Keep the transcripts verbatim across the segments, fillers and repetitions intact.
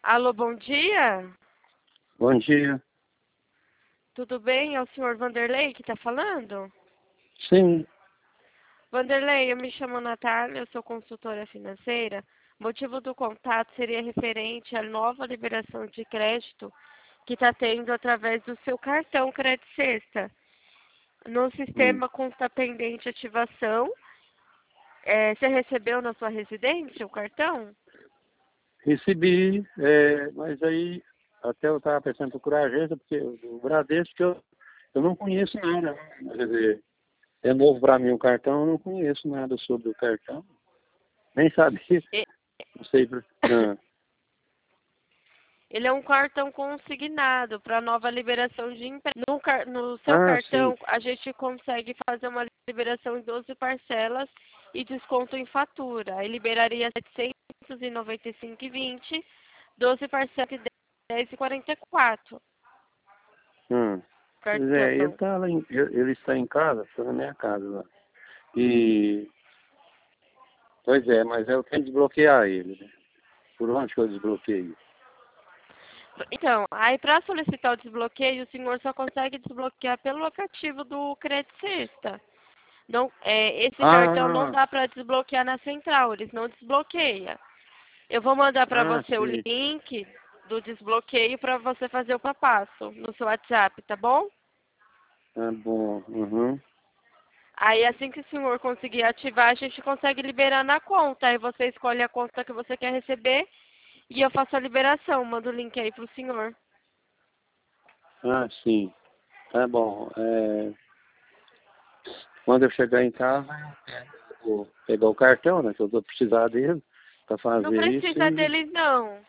Alô, bom dia. Bom dia. Tudo bem? É o senhor Vanderlei que está falando? Sim. Vanderlei, eu me chamo Natália, eu sou consultora financeira. O motivo do contato seria referente à nova liberação de crédito que está tendo através do seu cartão Crédito Sexta. No Hum. sistema consta pendente ativação. É, você recebeu na sua residência o cartão? Recebi, é, mas aí até eu estava pensando em procurar a agência, porque o Bradesco eu, eu não conheço nada. Né? Quer dizer, é novo para mim o cartão, eu não conheço nada sobre o cartão. Nem sabia. E- Não sei. por- Ah, Ele é um cartão consignado para nova liberação de empréstimo. No, car- no seu ah, sim. cartão, a gente consegue fazer uma liberação em doze parcelas e desconto em fatura. Aí liberaria setecentos e noventa e cinco e vinte, doze parcelas de dez e quarenta e quatro. Hum. Pois é, ele, Cartão. tá lá em, ele ele está em casa, está na minha casa lá. E, pois é, mas eu tenho que desbloquear ele. Né? Por onde que eu desbloqueio? Então, aí para solicitar o desbloqueio, o senhor só consegue desbloquear pelo aplicativo do Credit Sexta. Não, é, esse cartão não Ah, dá para desbloquear na central, eles não desbloqueiam. Eu vou mandar para ah, você o sim. link do desbloqueio para você fazer o passo no seu WhatsApp, tá bom? Tá bom. Uhum. Aí assim que o senhor conseguir ativar, a gente consegue liberar na conta. Aí você escolhe a conta que você quer receber e eu faço a liberação. Mando o link aí pro senhor. Ah, sim. Tá bom. É, quando eu chegar em casa, eu vou pegar o cartão, né? Que eu vou precisar dele para Não fazer isso precisa e... deles não.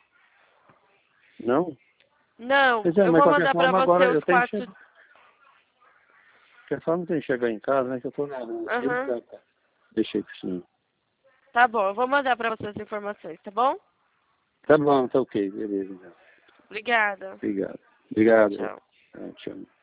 Não? Não, Pois é, eu mas de vou qualquer mandar para forma você agora os eu tenho que quatro. chegar. De qualquer forma eu tenho que chegar em casa, né? Que eu tô na rua. Ele Aham. tá, tá. Deixei pro senhor. Tá bom, eu vou mandar para você as informações, tá bom? Tá bom, tá ok. Beleza, então. Obrigada. Obrigado. Tchau, Obrigado. tchau. Ah, tchau.